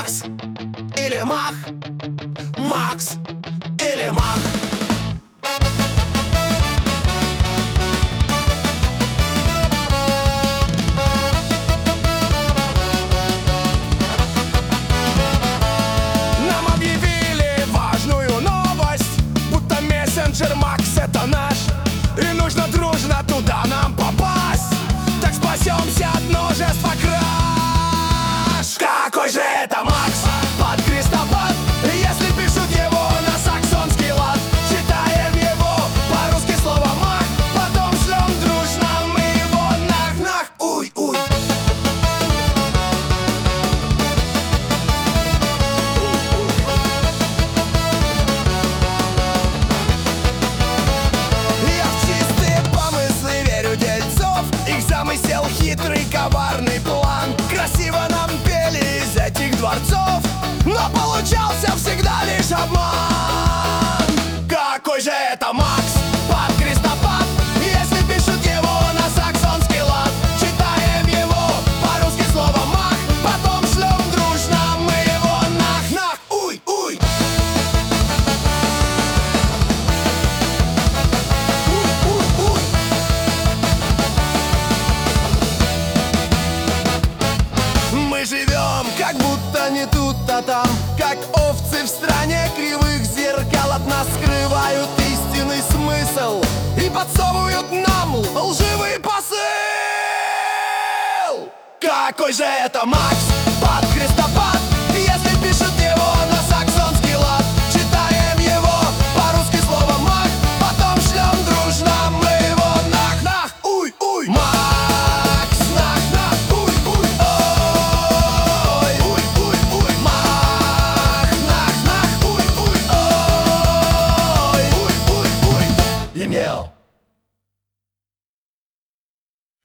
Макс или Мах? Макс или Мах? Нам объявили важную новость, будто мессенджер Макс это наш, и нужно дружно туда нам попасть. Так спасемся от множества краш. Какой же это Макс под крестопад? Если пишут его на саксонский лад, читаем его по-русски слово мах, потом шлем дружно мы его нах-нах. Уй-уй. Я в чистые помыслы верю дельцов, их замысел хитрый, коварный план. Красиво нам пели из этих дворцов, но получался всегда лишь обман. Какой же это Макс под крестопад? Если пишут его на саксонский лад, читаем его по-русски слово мах, потом шлем дружно мы его нах-нах. Уй-уй. Уй-уй-уй. Мы живем, как будто не тут, а там, как овцы в стране кривых зеркал. От нас скрывают истинный смысл и подсовывают нам лживый посыл. Какой же это Макс под крестопад?